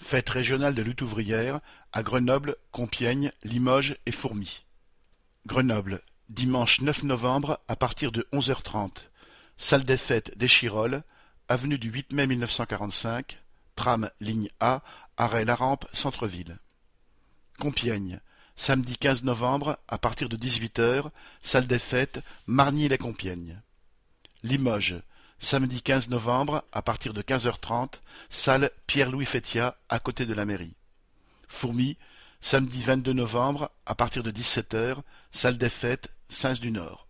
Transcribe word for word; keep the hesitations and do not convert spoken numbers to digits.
Fête régionale de lutte ouvrière à Grenoble, Compiègne, Limoges et Fourmies. Grenoble, dimanche neuf novembre à partir de onze heures trente. Salle des fêtes d'Échirolles, avenue du huit mai mille neuf cent quarante-cinq, tram ligne A, arrêt La Rampe, centre-ville. Compiègne, samedi quinze novembre à partir de dix-huit heures, salle des fêtes Margny-lès-Compiègne. Limoges, samedi quinze novembre à partir de quinze heures trente, salle Pierre-Louis Fétia à côté de la mairie. Fourmies, samedi vingt-deux novembre à partir de dix-sept heures, salle des fêtes Sens du Nord.